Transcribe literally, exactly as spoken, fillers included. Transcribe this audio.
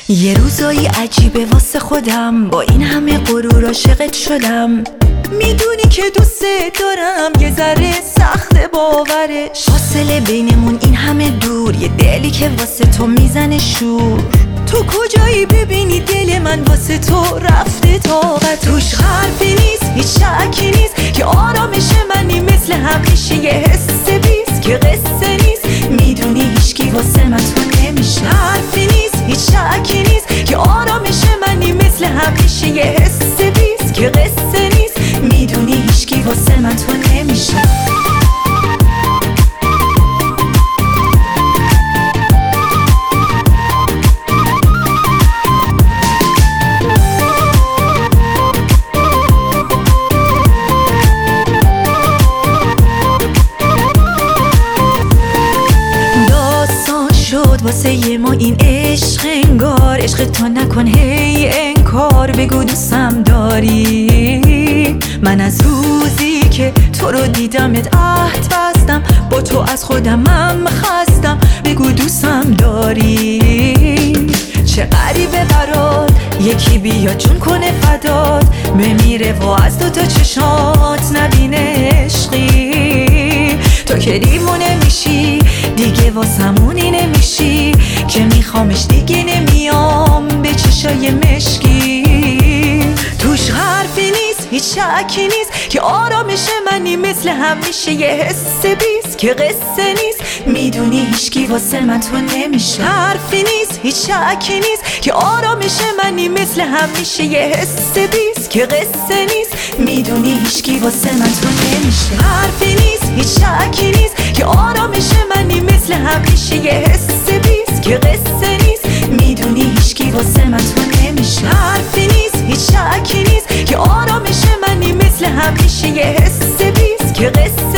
یه روزایی عجیبه واسه خودم، با این همه غرور عاشقت شدم. میدونی که دوست دارم، یه ذره سخت باورش. فاصله بینمون این همه دور، یه دلی که واسه تو میزنه شور. تو کجایی ببینی دل من واسه تو رفته طاقت. توش حرفی نیست، هیچ شکی نیست که آرامش منی، مثل همیشه یه حس بیست که قصه نیست. میدونی هیچکی واسه من تو نمیشه. حرفی نیست، هیچ شکی نیست که آرامش منی، مثل همیشه یه حس بیست که قصه نیست. میدونی هیچکی واسه من تو نمیشه. واسه یه ما این عشق انگار، عشق تو نکن هی انکار. بگو دوستم داری، من از روزی که تو رو دیدمت عهد بستم، با تو از خودمم خستم. بگو دوستم داری. چه غریبه برات یکی بیاد جون کنه فدات، بمیره و از دو تا چشات نبینه عشقی. تو که دیوونه میشی دیگه، واسمونی نمیشی که میخوامش دیگه نمیام به چشای مشکی. توش حرفی نیست، هیچ شکی نیست که آرامش منی، مثل همیشه یه حس بیست که قصه نیست. میدونی هیچکی واسه من تو نمیشه. حرفی نیست، هیچ شکی نیست که آرامش منی، مثل همیشه یه حس بیست که قصه نیست. میدونی هیچکی واسه من تو نمیشه. حرفی نیست، هیچ شکی نیست که آرامش منی، مثل همیشه یه حس بیست که قصه نیست. میدونی هیچکی واسه من تو نمیشه. حرفی نیست، هیچ شکی نیست که آرامش منی، مثل همیشه یه حس بیست که قصه